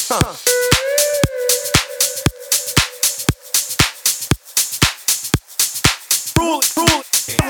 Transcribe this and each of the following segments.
Rule it, rule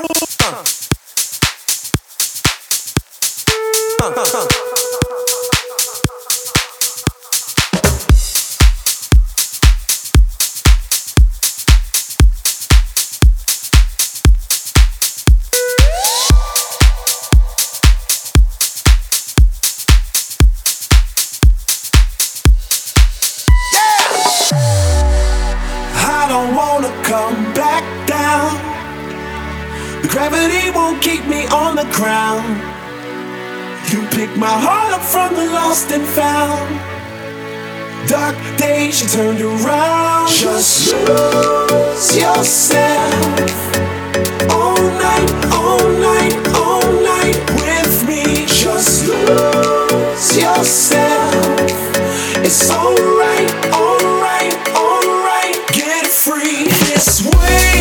I don't wanna come back down. The gravity won't keep me on the ground. You pick my heart up from the lost and found. Dark days you turned around. Just lose yourself. All night, all night, all night with me. Just lose yourself. It's alright, alright, alright. Get free this way.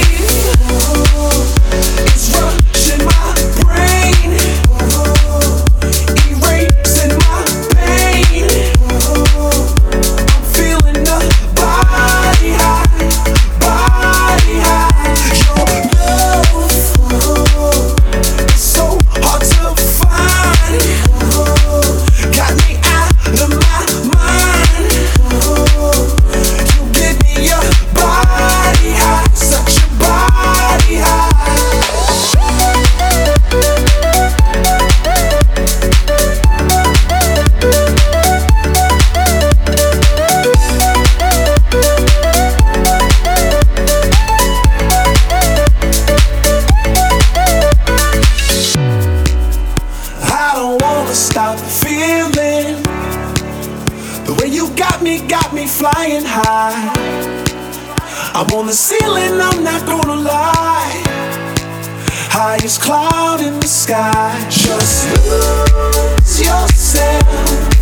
It's rushing my brain, erasing my pain. I'm feeling the body high, body high. Your love is so hard to find. Got me out of my mind. You give me your body high, such a body high. I don't wanna stop feeling the way you got me flying high. I'm on the ceiling, I'm not gonna lie. Highest cloud in the sky. Just lose yourself.